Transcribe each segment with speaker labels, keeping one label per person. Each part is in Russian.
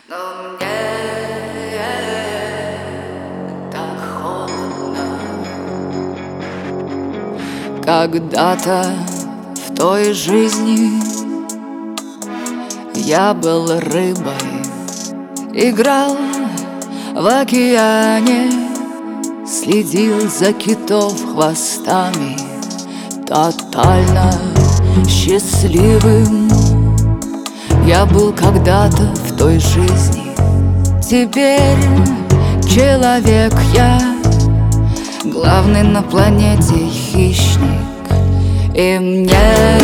Speaker 1: Но мне так холодно. Когда-то в той жизни я был рыбой, играл в океане, следил за китов хвостами. Тотально счастливым я был когда-то в той жизни. Теперь человек я, главный на планете хищник. И мне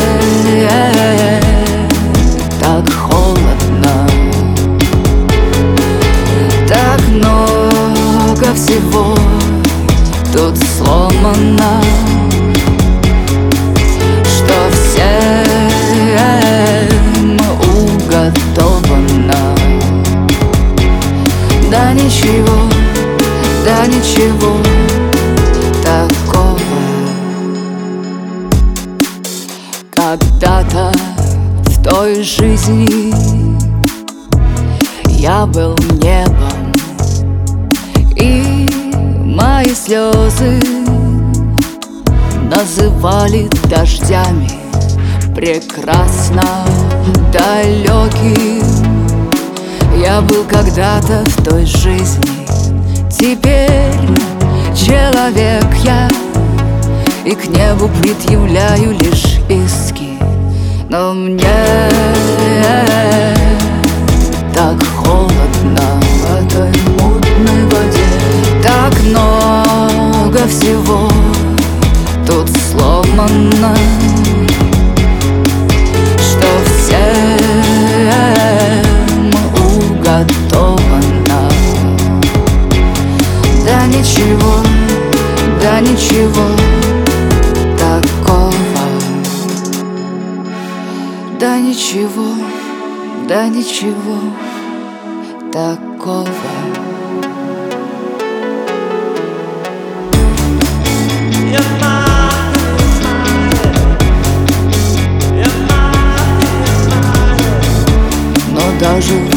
Speaker 1: так холодно, так много всего тут сломано, что всем уготовано. Да ничего такого. Когда-то в той жизни я был небом, и мои слезы называли дождями. Прекрасно далеким я был когда-то в той жизни. Теперь человек я, и к небу предъявляю лишь иски. Но мне так холодно в этой мутной воде. Так много всего тут сломано, что всем уготовано. Да ничего такого. Да ничего такого. Но даже